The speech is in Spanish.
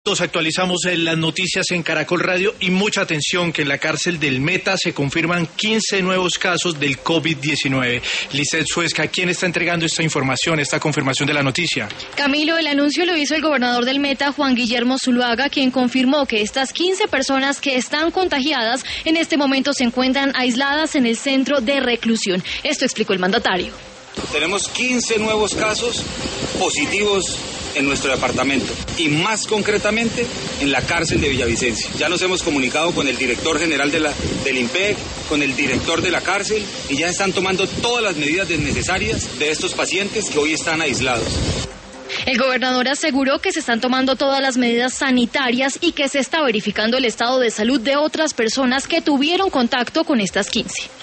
Actualizamos las noticias en Caracol Radio y mucha atención que en la cárcel del Meta se confirman 15 nuevos casos del COVID-19. Lizeth Suezca, ¿quién está entregando esta información, esta confirmación de la noticia? Camilo, el anuncio lo hizo el gobernador del Meta, Juan Guillermo Zuluaga, quien confirmó que estas 15 personas que están contagiadas en este momento se encuentran aisladas en el centro de reclusión. Esto explicó el mandatario. Tenemos 15 nuevos casos positivos en nuestro departamento y más concretamente en la cárcel de Villavicencio. Ya nos hemos comunicado con el director general del IMPEC, con el director de la cárcel y ya están tomando todas las medidas necesarias de estos pacientes que hoy están aislados. El gobernador aseguró que se están tomando todas las medidas sanitarias y que se está verificando el estado de salud de otras personas que tuvieron contacto con estas 15.